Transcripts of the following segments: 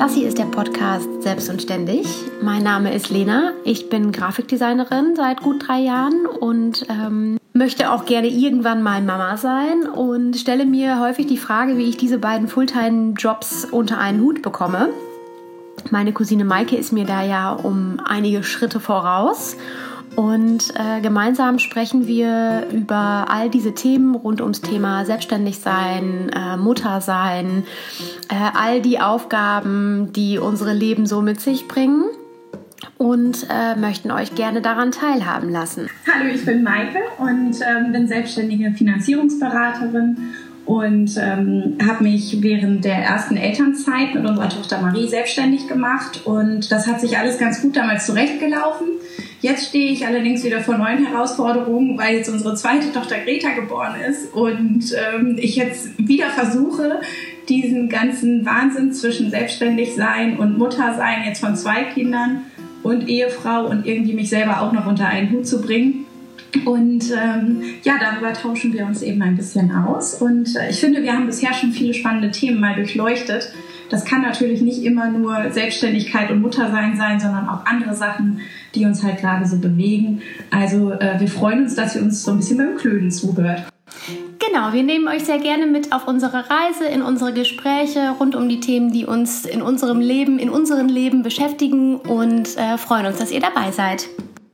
Das hier ist der Podcast Selbst und Ständig. Mein Name ist Lena. Ich bin Grafikdesignerin seit gut 3 Jahren und möchte auch gerne irgendwann mal Mama sein und stelle mir häufig die Frage, wie ich diese beiden Fulltime-Jobs unter einen Hut bekomme. Meine Cousine Maike ist mir da ja um einige Schritte voraus. Und gemeinsam sprechen wir über all diese Themen rund ums Thema Selbstständigsein, Muttersein, all die Aufgaben, die unsere Leben so mit sich bringen und möchten euch gerne daran teilhaben lassen. Hallo, ich bin Maike und bin selbstständige Finanzierungsberaterin und habe mich während der ersten Elternzeit mit unserer Tochter Marie selbstständig gemacht und das hat sich alles ganz gut damals zurechtgelaufen. Jetzt stehe ich allerdings wieder vor neuen Herausforderungen, weil jetzt unsere zweite Tochter Greta geboren ist und ich jetzt wieder versuche, diesen ganzen Wahnsinn zwischen Selbstständigsein und Muttersein jetzt von 2 Kindern und Ehefrau und irgendwie mich selber auch noch unter einen Hut zu bringen. Und darüber tauschen wir uns eben ein bisschen aus. Und ich finde, wir haben bisher schon viele spannende Themen mal durchleuchtet. Das kann natürlich nicht immer nur Selbstständigkeit und Muttersein sein, sondern auch andere Sachen, die uns halt gerade so bewegen. Also wir freuen uns, dass ihr uns so ein bisschen beim Klönen zuhört. Genau, wir nehmen euch sehr gerne mit auf unsere Reise, in unsere Gespräche rund um die Themen, die uns in unserem Leben, in unseren Leben beschäftigen und freuen uns, dass ihr dabei seid.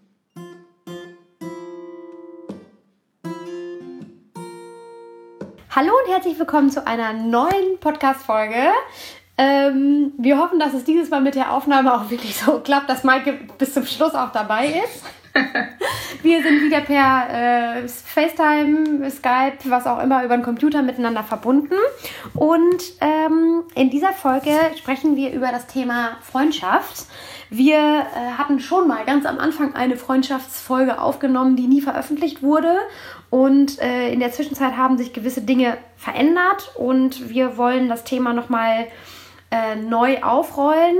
Hallo und herzlich willkommen zu einer neuen Podcast-Folge. Wir hoffen, dass es dieses Mal mit der Aufnahme auch wirklich so klappt, dass Maike bis zum Schluss auch dabei ist. Wir sind wieder per FaceTime, Skype, was auch immer, über den Computer miteinander verbunden. Und in dieser Folge sprechen wir über das Thema Freundschaft. Wir hatten schon mal ganz am Anfang eine Freundschaftsfolge aufgenommen, die nie veröffentlicht wurde. Und in der Zwischenzeit haben sich gewisse Dinge verändert und wir wollen das Thema nochmal neu aufrollen,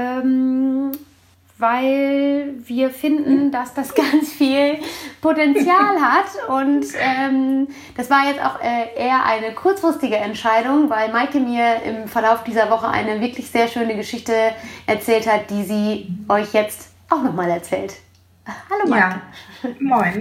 weil wir finden, dass das ganz viel Potenzial hat. Und das war jetzt auch eher eine kurzfristige Entscheidung, weil Maike mir im Verlauf dieser Woche eine wirklich sehr schöne Geschichte erzählt hat, die sie euch jetzt auch nochmal erzählt. Hallo Maike. Ja, moin.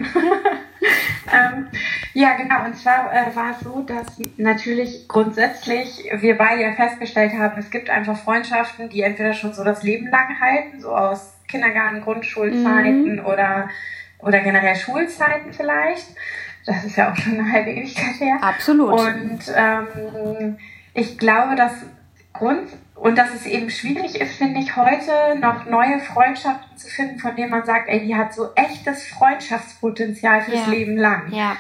Genau. Und zwar war es so, dass natürlich grundsätzlich wir beide ja festgestellt haben, es gibt einfach Freundschaften, die entweder schon so das Leben lang halten, so aus Kindergarten, Grundschulzeiten oder generell Schulzeiten vielleicht. Das ist ja auch schon eine halbe Ewigkeit her. Absolut. Und ich glaube, dass es eben schwierig ist, finde ich, heute noch neue Freundschaften zu finden, von denen man sagt, ey, die hat so echtes Freundschaftspotenzial fürs Leben lang. Ja.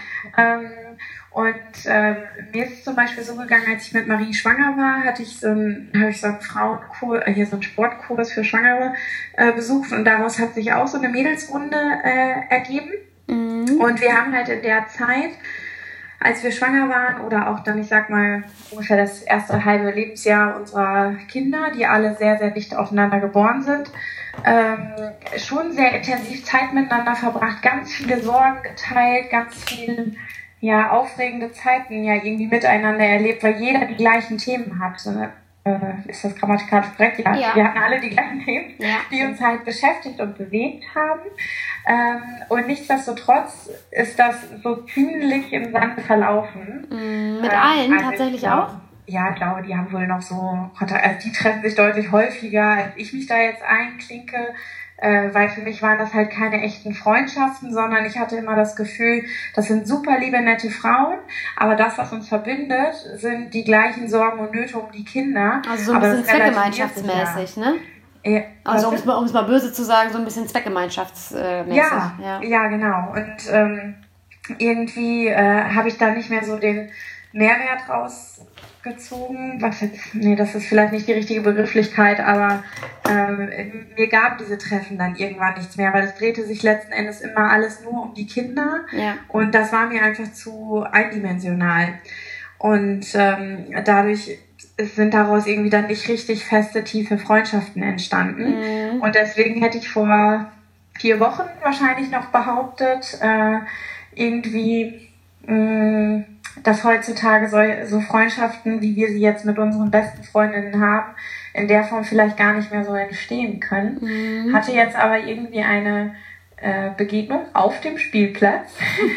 Mir ist es zum Beispiel so gegangen, als ich mit Marie schwanger war, habe ich so einen Frauenkurs, so einen Sportkurs für Schwangere besucht und daraus hat sich auch so eine Mädelsrunde ergeben. Mhm. Und wir haben halt in der Zeit, als wir schwanger waren oder auch dann, ich sag mal, ungefähr das erste halbe Lebensjahr unserer Kinder, die alle sehr, sehr dicht aufeinander geboren sind, schon sehr intensiv Zeit miteinander verbracht, ganz viele Sorgen geteilt, ganz viele aufregende Zeiten irgendwie miteinander erlebt, weil jeder die gleichen Themen hat. Ist das grammatikalisch korrekt? Ja. Wir hatten alle die gleichen Themen, die uns halt beschäftigt und bewegt haben. Und nichtsdestotrotz ist das so ziemlich im Sande verlaufen. Mit allen tatsächlich auch? Ja, ich glaube, die haben wohl noch so, die treffen sich deutlich häufiger, als ich mich da jetzt einklinke, weil für mich waren das halt keine echten Freundschaften, sondern ich hatte immer das Gefühl, das sind super liebe, nette Frauen, aber das, was uns verbindet, sind die gleichen Sorgen und Nöte um die Kinder. Also so ein bisschen zweckgemeinschaftsmäßig, ne? Ja, also um es mal böse zu sagen, so ein bisschen zweckgemeinschaftsmäßig. Ja, genau. Und irgendwie habe ich da nicht mehr so den Mehrwert rausgezogen. Das ist vielleicht nicht die richtige Begrifflichkeit, aber mir gab diese Treffen dann irgendwann nichts mehr, weil es drehte sich letzten Endes immer alles nur um die Kinder und das war mir einfach zu eindimensional. Und dadurch sind daraus irgendwie dann nicht richtig feste, tiefe Freundschaften entstanden. Mhm. Und deswegen hätte ich vor 4 Wochen wahrscheinlich noch behauptet, irgendwie dass heutzutage so Freundschaften, wie wir sie jetzt mit unseren besten Freundinnen haben, in der Form vielleicht gar nicht mehr so entstehen können. Hatte jetzt aber irgendwie eine Begegnung auf dem Spielplatz,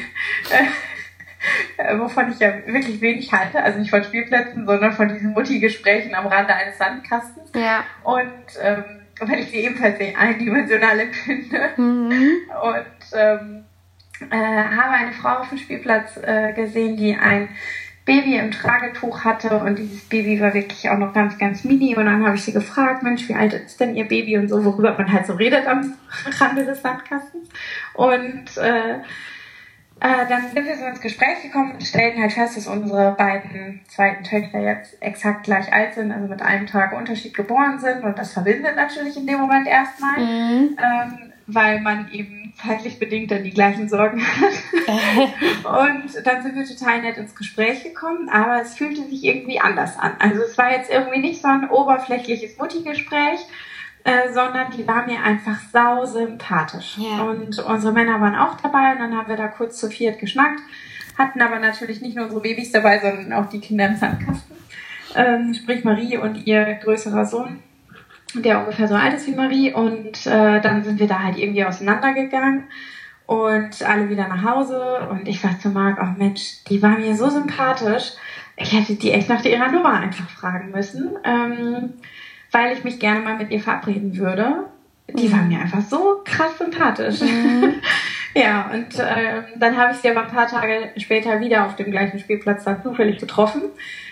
wovon ich ja wirklich wenig halte. Also nicht von Spielplätzen, sondern von diesen Mutti-Gesprächen am Rande eines Sandkastens. Ja. Und weil ich die ebenfalls sehr eindimensional empfinde. Und habe eine Frau auf dem Spielplatz gesehen, die ein Baby im Tragetuch hatte, und dieses Baby war wirklich auch noch ganz, ganz mini, und dann habe ich sie gefragt, Mensch, wie alt ist denn ihr Baby und so, worüber man halt so redet am Rande des Sandkastens. Und dann sind wir so ins Gespräch gekommen und stellten halt fest, dass unsere beiden zweiten Töchter jetzt exakt gleich alt sind, also mit einem Tag Unterschied geboren sind, und das verbindet natürlich in dem Moment erstmal, weil man eben zeitlich bedingt dann die gleichen Sorgen hat. Und dann sind wir total nett ins Gespräch gekommen, aber es fühlte sich irgendwie anders an. Also es war jetzt irgendwie nicht so ein oberflächliches Mutti-Gespräch, sondern die war mir einfach sau sympathisch. Ja. Und unsere Männer waren auch dabei, und dann haben wir da kurz zu viert geschnackt, hatten aber natürlich nicht nur unsere Babys dabei, sondern auch die Kinder im Sandkasten. Sprich Marie und ihr größerer Sohn, der ungefähr so alt ist wie Marie, und dann sind wir da halt irgendwie auseinandergegangen und alle wieder nach Hause, und ich sagte zu Marc, oh Mensch, die war mir so sympathisch, ich hätte die echt nach ihrer Nummer einfach fragen müssen, weil ich mich gerne mal mit ihr verabreden würde. Die war mir einfach so krass sympathisch. Ja, und dann habe ich sie aber ein paar Tage später wieder auf dem gleichen Spielplatz dann zufällig getroffen,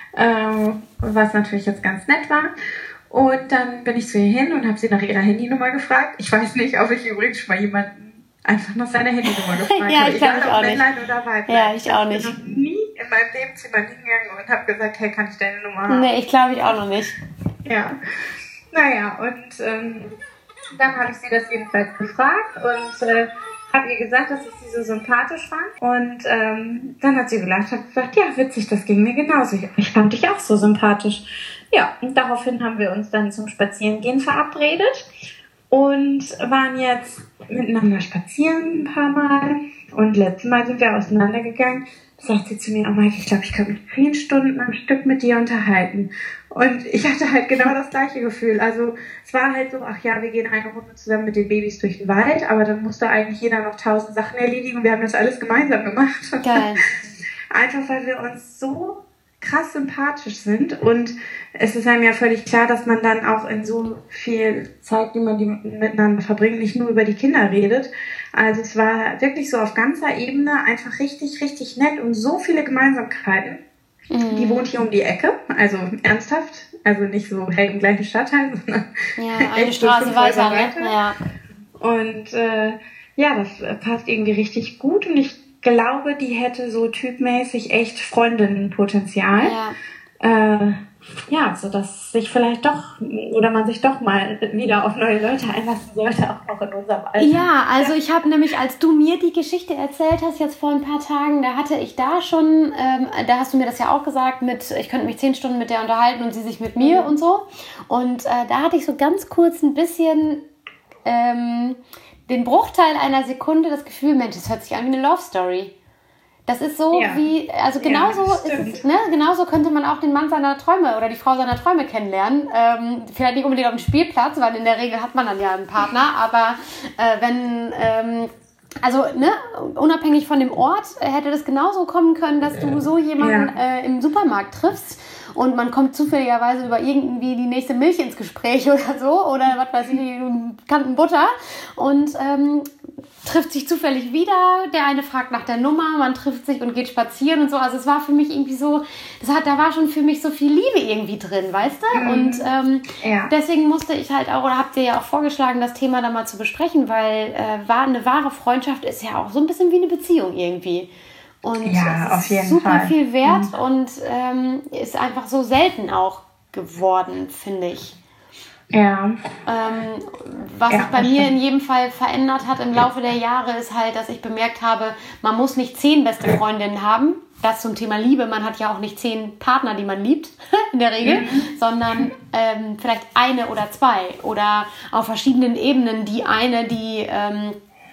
was natürlich jetzt ganz nett war. Und dann bin ich zu ihr hin und habe sie nach ihrer Handynummer gefragt. Ich weiß nicht, ob ich übrigens schon mal jemanden einfach nach seiner Handynummer gefragt habe. Ja, ich glaube auch nicht. Oder Weiblein. Ja, ich auch nicht. Ich bin noch nie in meinem Leben zu jemandem hingegangen und habe gesagt, hey, kann ich deine Nummer haben? Nee, ich glaube ich auch noch nicht. Ja. Naja, und dann habe ich sie das jedenfalls gefragt und habe ihr gesagt, dass ich sie so sympathisch fand. Und dann hat sie gelacht und gesagt, ja, witzig, das ging mir genauso. Ich fand dich auch so sympathisch. Ja, und daraufhin haben wir uns dann zum Spazierengehen verabredet und waren jetzt miteinander spazieren ein paar Mal. Und letztes Mal sind wir auseinandergegangen. Da sagt sie zu mir, oh Mike, ich glaube, ich könnte mich 10 Stunden am Stück mit dir unterhalten. Und ich hatte halt genau das gleiche Gefühl. Also es war halt so, ach ja, wir gehen eine Runde zusammen mit den Babys durch den Wald, aber dann musste eigentlich jeder noch 1000 Sachen erledigen und wir haben das alles gemeinsam gemacht. Geil. Einfach, weil wir uns so krass sympathisch sind, und es ist einem ja völlig klar, dass man dann auch in so viel Zeit, die man miteinander verbringt, nicht nur über die Kinder redet. Also es war wirklich so auf ganzer Ebene einfach richtig, richtig nett und so viele Gemeinsamkeiten. Die wohnt hier um die Ecke, also ernsthaft, also nicht so hey, im gleichen Stadtteil, sondern eine Straße weiter. Ja. Und ja, das passt irgendwie richtig gut, und ich glaube, die hätte so typmäßig echt Freundinnenpotenzial. Ja, so dass sich vielleicht doch, oder man sich doch mal wieder auf neue Leute einlassen sollte, auch in unserem Alter. Ja, also ich habe nämlich, als du mir die Geschichte erzählt hast, jetzt vor ein paar Tagen, da hatte ich da schon, da hast du mir das ja auch gesagt, ich könnte mich 10 Stunden mit der unterhalten und sie sich mit mir und so. Und da hatte ich so ganz kurz ein bisschen den Bruchteil einer Sekunde das Gefühl, Mensch, das hört sich an wie eine Love Story. Das ist so wie, also genauso ist es, ne? Genauso könnte man auch den Mann seiner Träume oder die Frau seiner Träume kennenlernen. Vielleicht nicht unbedingt auf dem Spielplatz, weil in der Regel hat man dann ja einen Partner, aber also ne, unabhängig von dem Ort hätte das genauso kommen können, dass du so jemanden im Supermarkt triffst und man kommt zufälligerweise über irgendwie die nächste Milch ins Gespräch oder so, oder was weiß ich, Kanten Butter, und trifft sich zufällig wieder, der eine fragt nach der Nummer, man trifft sich und geht spazieren und so. Also es war für mich irgendwie so, da war schon für mich so viel Liebe irgendwie drin, weißt du? Und deswegen musste ich halt auch, oder habt ihr ja auch vorgeschlagen, das Thema da mal zu besprechen, weil eine wahre Freundschaft ist ja auch so ein bisschen wie eine Beziehung irgendwie. Und auf jeden super Fall. Viel wert und ist einfach so selten auch geworden, finde ich. Ja. Was sich bei mir in jedem Fall verändert hat im Laufe der Jahre, ist halt, dass ich bemerkt habe, man muss nicht 10 beste Freundinnen haben. Das zum Thema Liebe. Man hat ja auch nicht 10 Partner, die man liebt, in der Regel, sondern vielleicht 1 oder 2 oder auf verschiedenen Ebenen die eine, die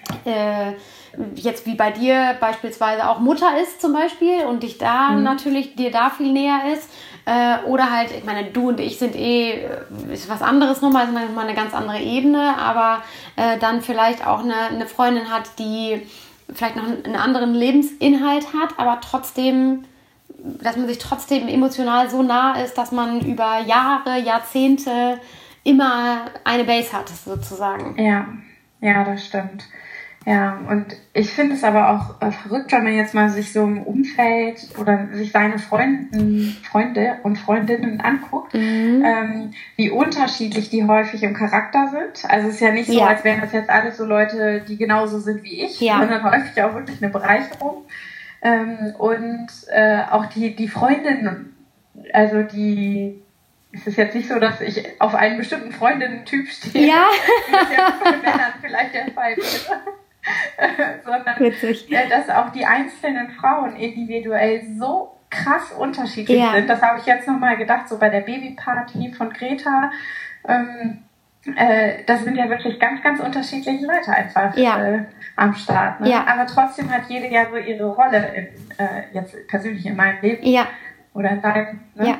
jetzt wie bei dir beispielsweise auch Mutter ist zum Beispiel und dich da natürlich, dir da viel näher ist. Oder halt, ich meine, du und ich sind ist was anderes nochmal, ist nochmal eine ganz andere Ebene, aber dann vielleicht auch eine Freundin hat, die vielleicht noch einen anderen Lebensinhalt hat, aber trotzdem, dass man sich trotzdem emotional so nah ist, dass man über Jahre, Jahrzehnte immer eine Base hat, sozusagen. Ja, das stimmt. Ja, und ich finde es aber auch verrückt, wenn man jetzt mal sich so im Umfeld oder sich seine Freunde und Freundinnen anguckt, wie unterschiedlich die häufig im Charakter sind. Also es ist ja nicht so, als wären das jetzt alles so Leute, die genauso sind wie ich, sondern häufig auch wirklich eine Bereicherung. Und auch die Freundinnen, also es ist jetzt nicht so, dass ich auf einen bestimmten Freundinnen-Typ stehe, wie das ja bei Männern vielleicht der Fall ist. Sondern dass auch die einzelnen Frauen individuell so krass unterschiedlich sind. Das habe ich jetzt nochmal gedacht, so bei der Babyparty von Greta. Das sind ja wirklich ganz, ganz unterschiedliche Leute einfach am Start. Ne? Aber trotzdem hat jede ja so ihre Rolle jetzt persönlich in meinem Leben. Oder in deinem. Ne?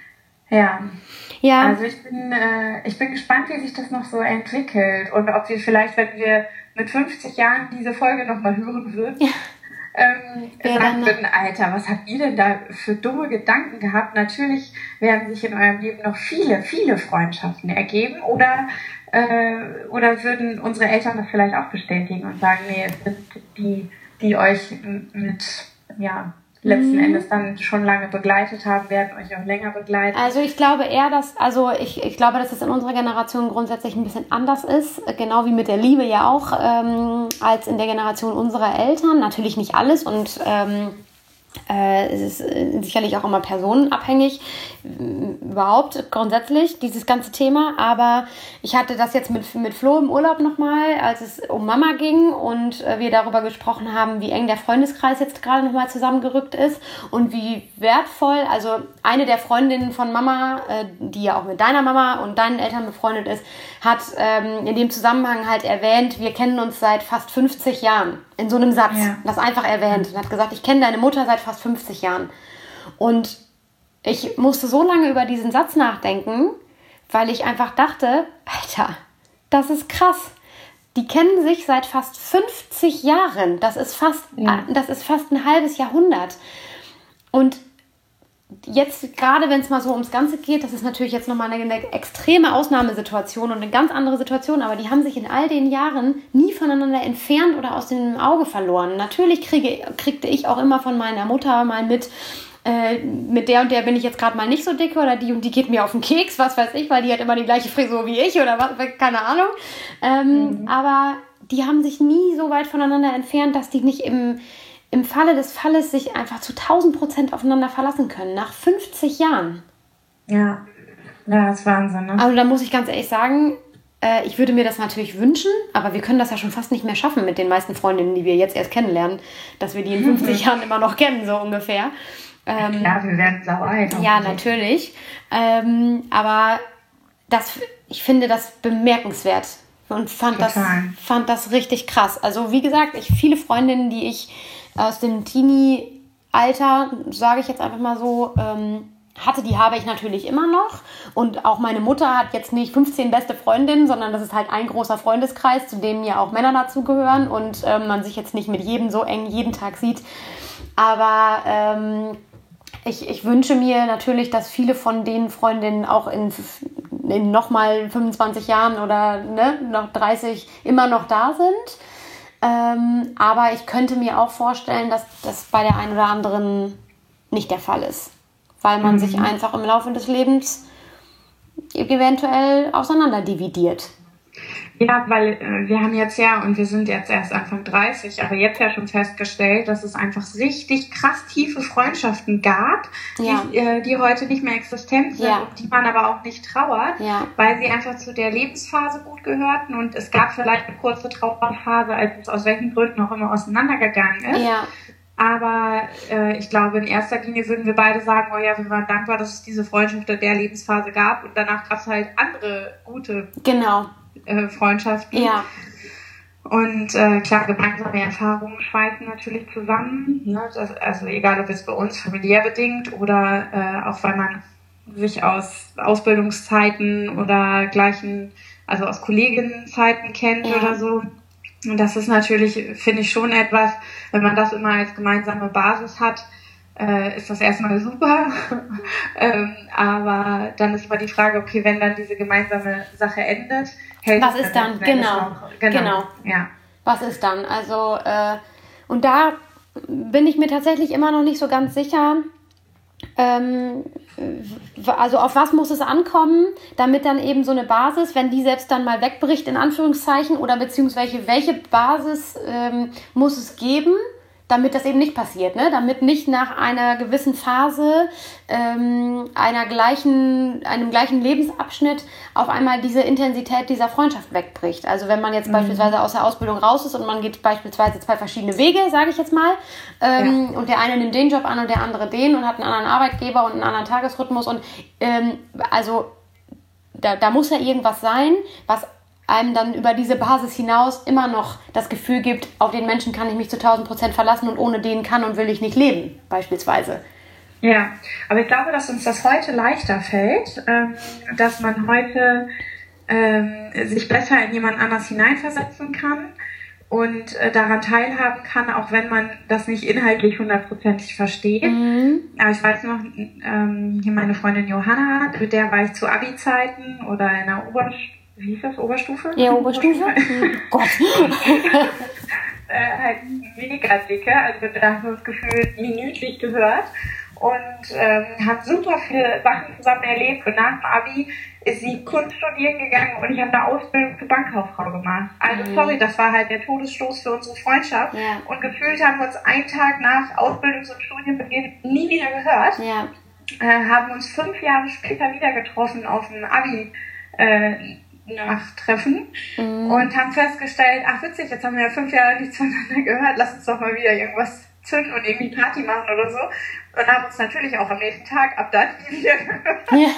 Ja. Also ich bin gespannt, wie sich das noch so entwickelt und ob wir vielleicht, wenn wir mit 50 Jahren diese Folge nochmal hören würden, sagen würden, Alter, was habt ihr denn da für dumme Gedanken gehabt? Natürlich werden sich in eurem Leben noch viele, viele Freundschaften ergeben oder würden unsere Eltern das vielleicht auch bestätigen und sagen, nee, es sind die euch mit, letzten Endes dann schon lange begleitet haben, werden euch auch länger begleiten. Also ich glaube eher, dass es in unserer Generation grundsätzlich ein bisschen anders ist, genau wie mit der Liebe ja auch, als in der Generation unserer Eltern. Natürlich nicht alles und es ist sicherlich auch immer personenabhängig, überhaupt grundsätzlich, dieses ganze Thema. Aber ich hatte das jetzt mit Flo im Urlaub nochmal, als es um Mama ging und wir darüber gesprochen haben, wie eng der Freundeskreis jetzt gerade nochmal zusammengerückt ist und wie wertvoll, also eine der Freundinnen von Mama, die ja auch mit deiner Mama und deinen Eltern befreundet ist, hat in dem Zusammenhang halt erwähnt, wir kennen uns seit fast 50 Jahren. In so einem Satz, das einfach erwähnt und hat gesagt, ich kenne deine Mutter seit fast 50 Jahren. Und ich musste so lange über diesen Satz nachdenken, weil ich einfach dachte, Alter, das ist krass. Die kennen sich seit fast 50 Jahren. Das ist fast ein halbes Jahrhundert. Und jetzt, gerade wenn es mal so ums Ganze geht, das ist natürlich jetzt nochmal eine extreme Ausnahmesituation und eine ganz andere Situation, aber die haben sich in all den Jahren nie voneinander entfernt oder aus dem Auge verloren. Natürlich kriegte ich auch immer von meiner Mutter mal mit der und der bin ich jetzt gerade mal nicht so dicke oder die und die geht mir auf den Keks, was weiß ich, weil die hat immer die gleiche Frisur wie ich oder was, keine Ahnung. Aber die haben sich nie so weit voneinander entfernt, dass die nicht im Falle des Falles sich einfach zu 1000% aufeinander verlassen können, nach 50 Jahren. Ja, das ist Wahnsinn, ne? Also da muss ich ganz ehrlich sagen, ich würde mir das natürlich wünschen, aber wir können das ja schon fast nicht mehr schaffen mit den meisten Freundinnen, die wir jetzt erst kennenlernen, dass wir die in 50 Jahren immer noch kennen, so ungefähr. Klar, wir werden sauer. Ja, natürlich. Aber ich finde das bemerkenswert und fand das richtig krass. Also wie gesagt, viele Freundinnen, die ich aus dem Teenie-Alter, sage ich jetzt einfach mal so, hatte, die habe ich natürlich immer noch. Und auch meine Mutter hat jetzt nicht 15 beste Freundinnen, sondern das ist halt ein großer Freundeskreis, zu dem ja auch Männer dazugehören und man sich jetzt nicht mit jedem so eng jeden Tag sieht. Aber ich wünsche mir natürlich, dass viele von den Freundinnen auch in nochmal 25 Jahren oder noch 30 immer noch da sind. Aber ich könnte mir auch vorstellen, dass das bei der einen oder anderen nicht der Fall ist. Weil man sich einfach im Laufe des Lebens eventuell auseinanderdividiert. Ja, weil wir haben jetzt und wir sind jetzt erst Anfang 30, aber jetzt ja schon festgestellt, dass es einfach richtig krass tiefe Freundschaften gab, die heute nicht mehr existent sind und die man aber auch nicht trauert, weil sie einfach zu der Lebensphase gut gehörten und es gab vielleicht eine kurze Trauerphase, als es aus welchen Gründen auch immer auseinandergegangen ist. Ja. Aber ich glaube, in erster Linie würden wir beide sagen, oh ja, wir waren dankbar, dass es diese Freundschaft in der Lebensphase gab und danach gab es halt andere gute Freundschaften. Ja. Und klar, gemeinsame Erfahrungen schweißen natürlich zusammen. Ne? Also egal, ob es bei uns familiär bedingt oder auch weil man sich aus Ausbildungszeiten oder also aus Kolleginnenzeiten kennt oder so. Und das ist natürlich, finde ich, schon etwas, wenn man das immer als gemeinsame Basis hat, ist das erstmal super. Aber dann ist immer die Frage, okay, wenn dann diese gemeinsame Sache endet, hält was ist dann? Genau. Ja. Was ist dann? Also, und da bin ich mir tatsächlich immer noch nicht so ganz sicher, also auf was muss es ankommen, damit dann eben so eine Basis, wenn die selbst dann mal wegbricht, in Anführungszeichen, oder beziehungsweise welche Basis muss es geben, damit das eben nicht passiert, ne? Damit nicht nach einer gewissen Phase, einem gleichen Lebensabschnitt auf einmal diese Intensität dieser Freundschaft wegbricht. Also wenn man jetzt beispielsweise aus der Ausbildung raus ist und man geht beispielsweise 2 verschiedene Wege, sage ich jetzt mal, und der eine nimmt den Job an und der andere den und hat einen anderen Arbeitgeber und einen anderen Tagesrhythmus und also da muss ja irgendwas sein, was einem dann über diese Basis hinaus immer noch das Gefühl gibt, auf den Menschen kann ich mich zu 1000% verlassen und ohne den kann und will ich nicht leben, beispielsweise. Ja, aber ich glaube, dass uns das heute leichter fällt, dass man heute sich besser in jemand anders hineinversetzen kann und daran teilhaben kann, auch wenn man das nicht inhaltlich 100% versteht. Aber ich weiß noch, hier meine Freundin Johanna, mit der war ich zu Abi-Zeiten oder in der wie hieß das? Oberstufe? Ja, Oberstufe. Gott. Halt mega dicke, also wir haben uns gefühlt minütlich gehört und haben super viele Sachen zusammen erlebt und nach dem Abi ist sie Kunst studieren gegangen und ich habe eine Ausbildung zur Bankkauffrau gemacht. Also sorry, das war halt der Todesstoß für unsere Freundschaft und gefühlt haben wir uns einen Tag nach Ausbildungs- und Studienbeginn nie wieder gehört. Haben uns 5 Jahre später wieder getroffen auf dem Abi Nachtreffen und haben festgestellt, ach witzig, jetzt haben wir ja 5 Jahre nichts voneinander gehört, lass uns doch mal wieder irgendwas zünden und irgendwie Party machen oder so. Und haben uns natürlich auch am nächsten Tag ab dann wieder gehört.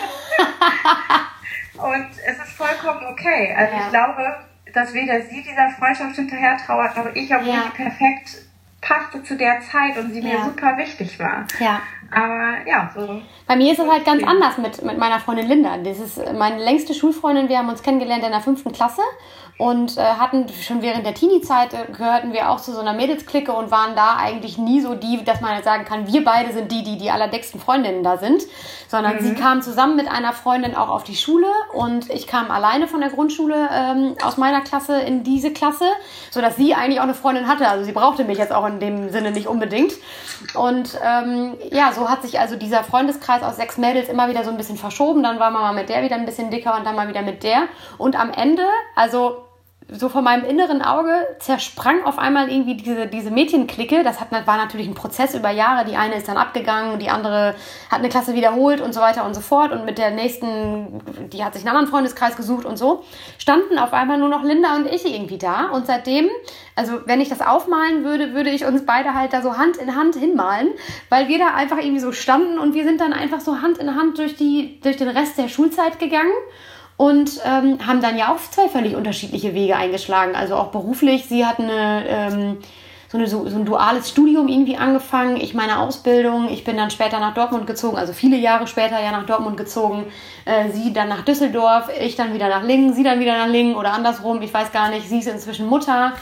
Und es ist vollkommen okay. Also ich glaube, dass weder sie dieser Freundschaft hinterher trauert, noch ich, obwohl sie perfekt passte zu der Zeit und sie mir super wichtig war. Ja. Aber so. Bei mir ist es halt ganz anders mit meiner Freundin Linda. Das ist meine längste Schulfreundin. Wir haben uns kennengelernt in der 5. Klasse und hatten schon während der Teenie-Zeit, gehörten wir auch zu so einer Mädelsklicke und waren da eigentlich nie so die, dass man jetzt sagen kann, wir beide sind die allerdicksten Freundinnen da sind, sondern sie kam zusammen mit einer Freundin auch auf die Schule und ich kam alleine von der Grundschule aus meiner Klasse in diese Klasse, sodass sie eigentlich auch eine Freundin hatte. Also sie brauchte mich jetzt auch in dem Sinne nicht unbedingt. Und so hat sich also dieser Freundeskreis aus 6 Mädels immer wieder so ein bisschen verschoben. Dann war man mal mit der wieder ein bisschen dicker und dann mal wieder mit der. Und am Ende, also so vor meinem inneren Auge, zersprang auf einmal irgendwie diese Mädchenklicke. Das war natürlich ein Prozess über Jahre. Die eine ist dann abgegangen, die andere hat eine Klasse wiederholt und so weiter und so fort. Und mit der nächsten, die hat sich einen anderen Freundeskreis gesucht und so, standen auf einmal nur noch Linda und ich irgendwie da. Und seitdem, also wenn ich das aufmalen würde, würde ich uns beide halt da so Hand in Hand hinmalen, weil wir da einfach irgendwie so standen und wir sind dann einfach so Hand in Hand durch den Rest der Schulzeit gegangen. Und haben dann ja auch 2 völlig unterschiedliche Wege eingeschlagen, also auch beruflich. Sie hat so ein duales Studium irgendwie angefangen, ich meine Ausbildung. Ich bin dann später nach Dortmund gezogen, also viele Jahre später ja nach Dortmund gezogen. Sie dann nach Düsseldorf, ich dann wieder nach Lingen, sie dann wieder nach Lingen oder andersrum, ich weiß gar nicht. Sie ist inzwischen Mutter.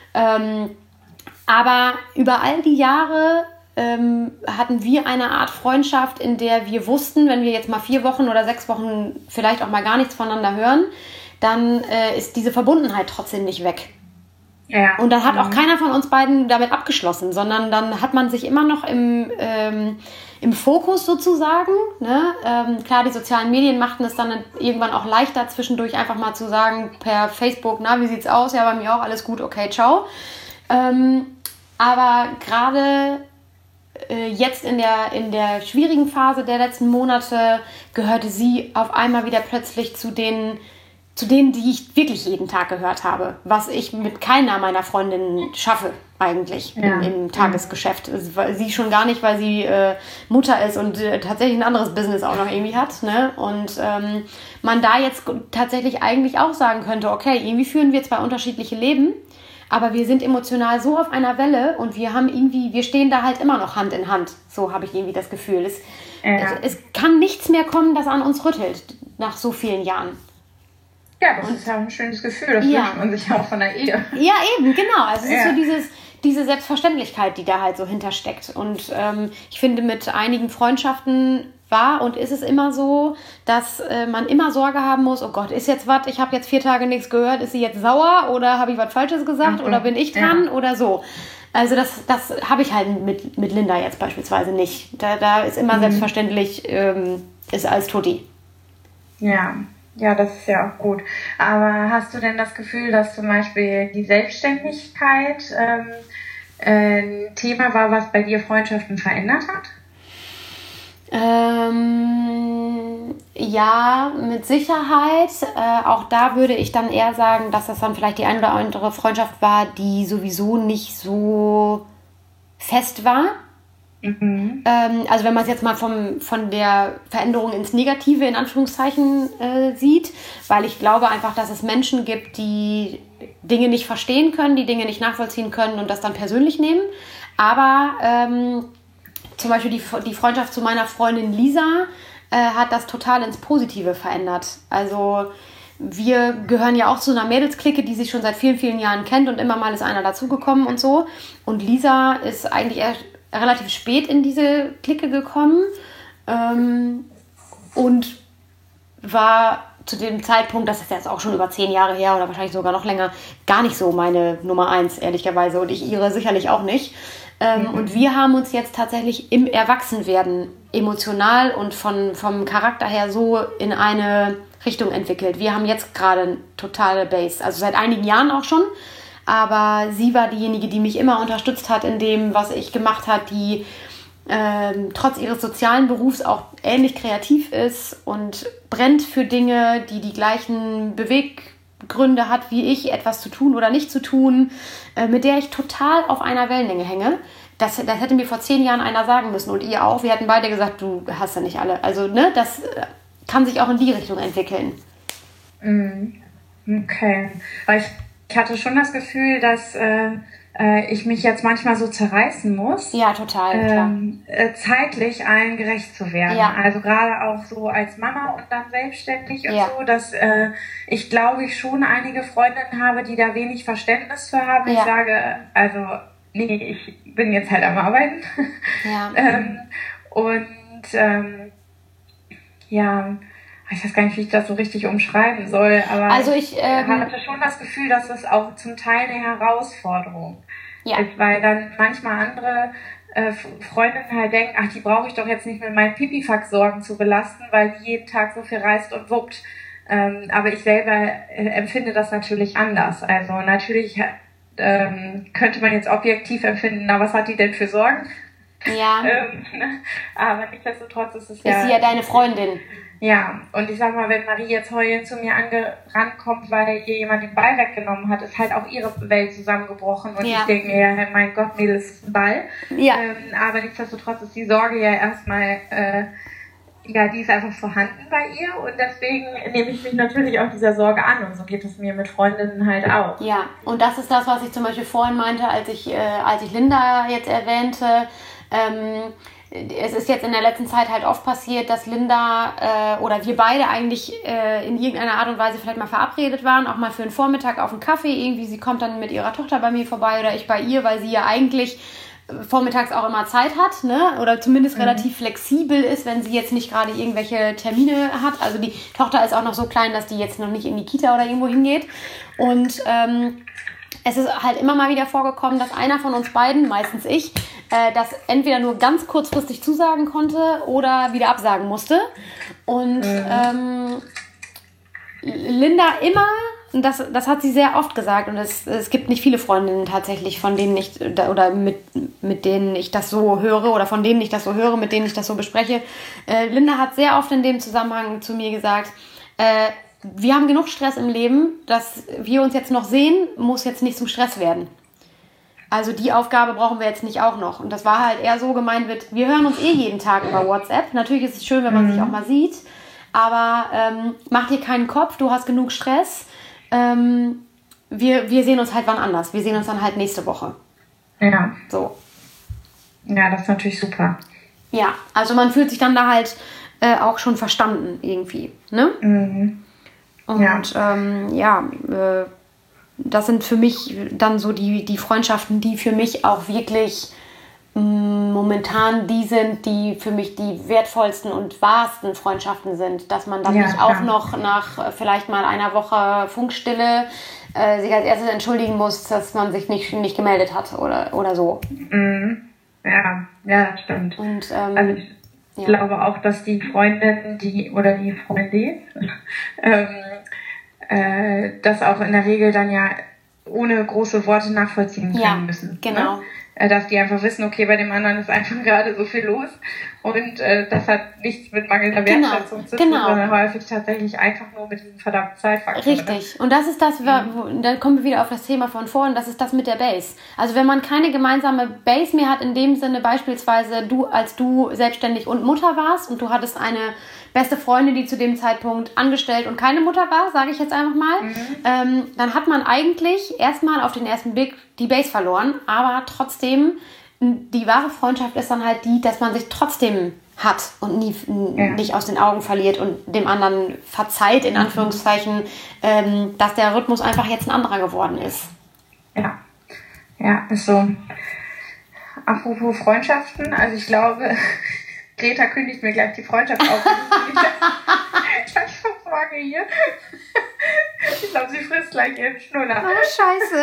Aber über all die Jahre hatten wir eine Art Freundschaft, in der wir wussten, wenn wir jetzt mal 4 Wochen oder 6 Wochen vielleicht auch mal gar nichts voneinander hören, dann ist diese Verbundenheit trotzdem nicht weg. Ja. Und dann hat auch keiner von uns beiden damit abgeschlossen, sondern dann hat man sich immer noch im Fokus sozusagen. Ne? Klar, die sozialen Medien machten es dann irgendwann auch leichter, zwischendurch einfach mal zu sagen per Facebook, na, wie sieht's aus? Ja, bei mir auch alles gut, okay, ciao. Aber gerade jetzt in der schwierigen Phase der letzten Monate gehörte sie auf einmal wieder plötzlich zu denen, die ich wirklich jeden Tag gehört habe, was ich mit keiner meiner Freundinnen schaffe eigentlich im Tagesgeschäft. Sie schon gar nicht, weil sie Mutter ist und tatsächlich ein anderes Business auch noch irgendwie hat. Ne? Und man da jetzt tatsächlich eigentlich auch sagen könnte, okay, irgendwie führen wir 2 unterschiedliche Leben, aber wir sind emotional so auf einer Welle und wir stehen da halt immer noch Hand in Hand. So habe ich irgendwie das Gefühl. Es kann nichts mehr kommen, das an uns rüttelt, nach so vielen Jahren. Ja, das ist ja auch ein schönes Gefühl, das wünscht man sich auch von der Ehe. Ja, eben, genau. Also es ist so diese Selbstverständlichkeit, die da halt so hintersteckt. Und ich finde, mit einigen Freundschaften war und ist es immer so, dass man immer Sorge haben muss, oh Gott, ist jetzt was, ich habe jetzt 4 Tage nichts gehört, ist sie jetzt sauer oder habe ich was Falsches gesagt oder bin ich dran oder so. Also das habe ich halt mit Linda jetzt beispielsweise nicht. Da ist immer selbstverständlich, ist alles tutti. Ja, das ist ja auch gut. Aber hast du denn das Gefühl, dass zum Beispiel die Selbstständigkeit ein Thema war, was bei dir Freundschaften verändert hat? Ja, mit Sicherheit. Auch da würde ich dann eher sagen, dass das dann vielleicht die eine oder andere Freundschaft war, die sowieso nicht so fest war. Also wenn man es jetzt mal von der Veränderung ins Negative in Anführungszeichen sieht, weil ich glaube einfach, dass es Menschen gibt, die Dinge nicht verstehen können, die Dinge nicht nachvollziehen können und das dann persönlich nehmen. Aber zum Beispiel die Freundschaft zu meiner Freundin Lisa hat das total ins Positive verändert. Also wir gehören ja auch zu einer Mädelsklicke, die sich schon seit vielen, vielen Jahren kennt und immer mal ist einer dazugekommen und so. Und Lisa ist eigentlich erst relativ spät in diese Clique gekommen und war zu dem Zeitpunkt, das ist jetzt auch schon über 10 Jahre her oder wahrscheinlich sogar noch länger, gar nicht so meine Nummer 1, ehrlicherweise. Und ich ihre sicherlich auch nicht. Und wir haben uns jetzt tatsächlich im Erwachsenwerden emotional und vom Charakter her so in eine Richtung entwickelt. Wir haben jetzt gerade eine totale Base, also seit einigen Jahren auch schon. Aber sie war diejenige, die mich immer unterstützt hat in dem, was ich gemacht habe, die trotz ihres sozialen Berufs auch ähnlich kreativ ist und brennt für Dinge, die gleichen Beweggründe hat wie ich, etwas zu tun oder nicht zu tun, mit der ich total auf einer Wellenlänge hänge. Das hätte mir vor 10 Jahren einer sagen müssen und ihr auch. Wir hätten beide gesagt, du hast ja nicht alle. Also das kann sich auch in die Richtung entwickeln. Okay. Weil ich hatte schon das Gefühl, dass ich mich jetzt manchmal so zerreißen muss. Ja, total. Zeitlich allen gerecht zu werden. Ja. Also gerade auch so als Mama und dann selbstständig und so, dass ich glaube, ich schon einige Freundinnen habe, die da wenig Verständnis für haben. Ja. Ich sage, also nee, ich bin jetzt halt am Arbeiten. Ja. Ich weiß gar nicht, wie ich das so richtig umschreiben soll, aber also ich hatte schon das Gefühl, dass das auch zum Teil eine Herausforderung ist, weil dann manchmal andere Freundinnen halt denken, ach, die brauche ich doch jetzt nicht mit meinen Pipifax-Sorgen zu belasten, weil die jeden Tag so viel reist und wuppt. Aber ich selber empfinde das natürlich anders. Also natürlich könnte man jetzt objektiv empfinden, na, was hat die denn für Sorgen? Ja. Aber nichtsdestotrotz ist es ist sie ja deine Freundin. Ja, und ich sag mal, wenn Marie jetzt heulend zu mir rankommt, weil ihr jemand den Ball weggenommen hat, ist halt auch ihre Welt zusammengebrochen. Und ich denke mir, ja, mein Gott, Mädels, ist ein Ball. Ja. Aber nichtsdestotrotz ist die Sorge ja erstmal, die ist einfach vorhanden bei ihr. Und deswegen nehme ich mich natürlich auch dieser Sorge an. Und so geht es mir mit Freundinnen halt auch. Ja, und das ist das, was ich zum Beispiel vorhin meinte, als ich Linda jetzt erwähnte. Es ist jetzt in der letzten Zeit halt oft passiert, dass Linda oder wir beide eigentlich in irgendeiner Art und Weise vielleicht mal verabredet waren, auch mal für einen Vormittag auf einen Kaffee irgendwie. Sie kommt dann mit ihrer Tochter bei mir vorbei oder ich bei ihr, weil sie ja eigentlich vormittags auch immer Zeit hat, ne? Oder zumindest relativ flexibel ist, wenn sie jetzt nicht gerade irgendwelche Termine hat. Also die Tochter ist auch noch so klein, dass die jetzt noch nicht in die Kita oder irgendwo hingeht. Und es ist halt immer mal wieder vorgekommen, dass einer von uns beiden, meistens ich, das entweder nur ganz kurzfristig zusagen konnte oder wieder absagen musste. Und Linda immer, und das hat sie sehr oft gesagt, und es gibt nicht viele Freundinnen tatsächlich, von denen ich, oder mit denen ich das so höre, oder von denen ich das so höre, mit denen ich das so bespreche. Linda hat sehr oft in dem Zusammenhang zu mir gesagt, wir haben genug Stress im Leben, dass wir uns jetzt noch sehen, muss jetzt nicht zum Stress werden. Also die Aufgabe brauchen wir jetzt nicht auch noch. Und das war halt eher so gemeint wird, wir hören uns jeden Tag über WhatsApp. Natürlich ist es schön, wenn man sich auch mal sieht, aber mach dir keinen Kopf, du hast genug Stress. wir sehen uns halt wann anders. Wir sehen uns dann halt nächste Woche. Ja. So. Ja, das ist natürlich super. Ja, also man fühlt sich dann da halt auch schon verstanden irgendwie, ne? Mhm. Und das sind für mich dann so die Freundschaften, die für mich auch wirklich momentan die sind, die für mich die wertvollsten und wahrsten Freundschaften sind. Dass man dann nicht auch noch nach vielleicht mal einer Woche Funkstille sich als erstes entschuldigen muss, dass man sich nicht gemeldet hat oder so. Mhm. Ja, das stimmt. Und, also ich glaube auch, dass die Freundin, die Freundin, das auch in der Regel dann ja ohne große Worte nachvollziehen können müssen. Genau. Ne? Dass die einfach wissen, okay, bei dem anderen ist einfach gerade so viel los und das hat nichts mit mangelnder Wertschätzung zu tun, sondern häufig tatsächlich einfach nur mit diesem verdammten Zeitfaktor. Richtig. Und das ist das, da kommen wir wieder auf das Thema von vorhin, das ist das mit der Base. Also wenn man keine gemeinsame Base mehr hat, in dem Sinne beispielsweise als du selbstständig und Mutter warst und du hattest eine beste Freundin, die zu dem Zeitpunkt angestellt und keine Mutter war, sage ich jetzt einfach mal, dann hat man eigentlich erstmal auf den ersten Blick die Base verloren, aber trotzdem, die wahre Freundschaft ist dann halt die, dass man sich trotzdem hat und nicht aus den Augen verliert und dem anderen verzeiht, in Anführungszeichen, dass der Rhythmus einfach jetzt ein anderer geworden ist. Ja, ist so. Apropos Freundschaften, also ich glaube, Greta kündigt mir gleich die Freundschaft auf. Ich versorge hier. Ich glaube, sie frisst gleich ihren Schnuller. Oh, scheiße.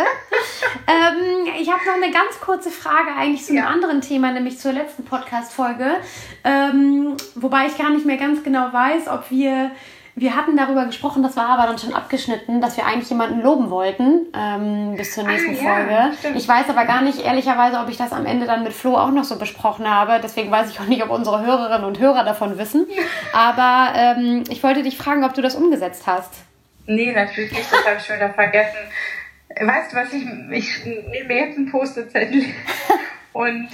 Ich habe noch eine ganz kurze Frage eigentlich zu einem anderen Thema, nämlich zur letzten Podcast-Folge. Wobei ich gar nicht mehr ganz genau weiß, ob wir hatten darüber gesprochen, das war aber dann schon abgeschnitten, dass wir eigentlich jemanden loben wollten bis zur nächsten Folge. Stimmt. Ich weiß aber gar nicht, ehrlicherweise, ob ich das am Ende dann mit Flo auch noch so besprochen habe. Deswegen weiß ich auch nicht, ob unsere Hörerinnen und Hörer davon wissen. Aber ich wollte dich fragen, ob du das umgesetzt hast. Nee, natürlich nicht. Das habe ich schon wieder vergessen. Weißt du was, ich nehme mir jetzt einen Post-it-Zettel und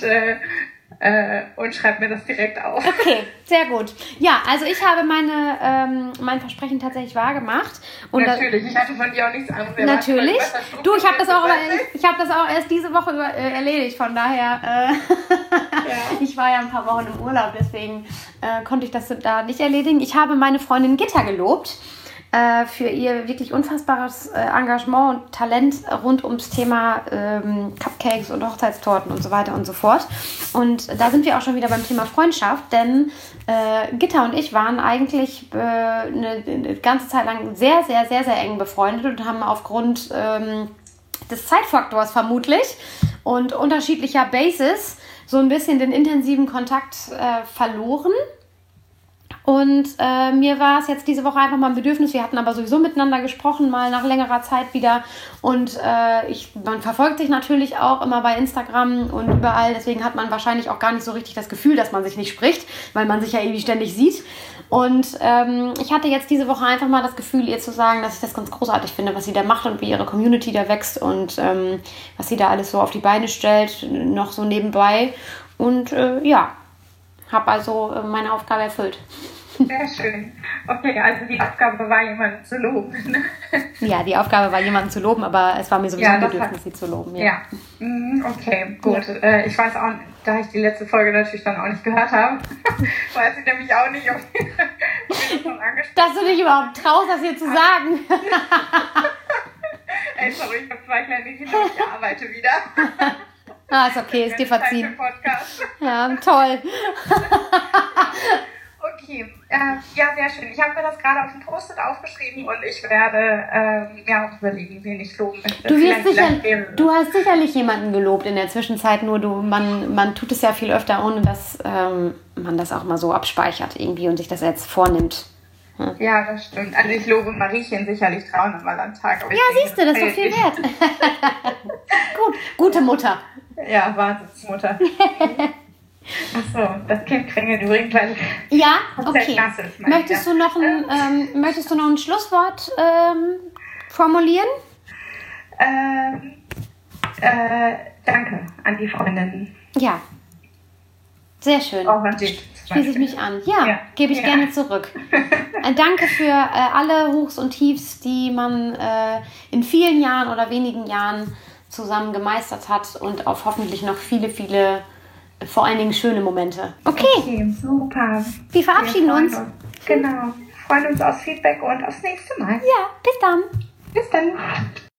schreibe mir das direkt auf. Okay, sehr gut. Ja, also ich habe mein Versprechen tatsächlich wahrgemacht. Und natürlich, ich hatte von dir auch nichts anderes erwartet. Natürlich. Du, ich habe das auch erst diese Woche erledigt, von daher, ich war ja ein paar Wochen im Urlaub, deswegen konnte ich das da nicht erledigen. Ich habe meine Freundin Gitta gelobt für ihr wirklich unfassbares Engagement und Talent rund ums Thema Cupcakes und Hochzeitstorten und so weiter und so fort. Und da sind wir auch schon wieder beim Thema Freundschaft, denn Gitta und ich waren eigentlich eine ganze Zeit lang sehr, sehr, sehr, sehr eng befreundet und haben aufgrund des Zeitfaktors vermutlich und unterschiedlicher Bases so ein bisschen den intensiven Kontakt verloren. Und mir war es jetzt diese Woche einfach mal ein Bedürfnis, wir hatten aber sowieso miteinander gesprochen, mal nach längerer Zeit wieder. Und man verfolgt sich natürlich auch immer bei Instagram und überall, deswegen hat man wahrscheinlich auch gar nicht so richtig das Gefühl, dass man sich nicht spricht, weil man sich ja irgendwie ständig sieht. Und ich hatte jetzt diese Woche einfach mal das Gefühl, ihr zu sagen, dass ich das ganz großartig finde, was sie da macht und wie ihre Community da wächst und was sie da alles so auf die Beine stellt, noch so nebenbei. Und habe also meine Aufgabe erfüllt. Sehr schön. Okay, also die Aufgabe war, jemanden zu loben. Ne? Ja, die Aufgabe war, jemanden zu loben, aber es war mir sowieso ein Bedürfnis, sie zu loben. Ja. Okay, gut. Ja. Ich weiß auch, da ich die letzte Folge natürlich dann auch nicht gehört habe, weiß ich nämlich auch nicht, ob wir das schon angesprochen. Dass du dich überhaupt traust, das hier zu sagen. Ey, sorry, ich habe 2 kleine Kinder und ich arbeite wieder. Ist okay, ist dir verziehen. Ja, toll. Okay, sehr schön. Ich habe mir das gerade auf dem Post-it aufgeschrieben und ich werde mir auch überlegen, wen ich loben möchte. Du hast sicherlich jemanden gelobt in der Zwischenzeit, nur man tut es ja viel öfter, ohne dass man das auch mal so abspeichert irgendwie und sich das jetzt vornimmt. Ja, das stimmt. Also ich lobe Mariechen sicherlich 300 Mal am Tag. Ja, siehst du, das ist doch viel wert. Gut, gute Mutter. Ja, Wahnsinnsmutter. Achso, das Kind quengelt übrigens, weil okay. Nass ist. Möchtest du noch ein Schlusswort formulieren? Danke an die Freundinnen. Ja, sehr schön. Auch an dich. schließe ich mich an. Ja, gebe ich gerne zurück. Danke für alle Hochs und Tiefs, die man in vielen Jahren oder wenigen Jahren zusammen gemeistert hat und auf hoffentlich noch viele, viele, vor allen Dingen schöne Momente. Okay, super. Wir verabschieden uns. Genau. Freuen uns aufs Feedback und aufs nächste Mal. Ja, bis dann. Bis dann.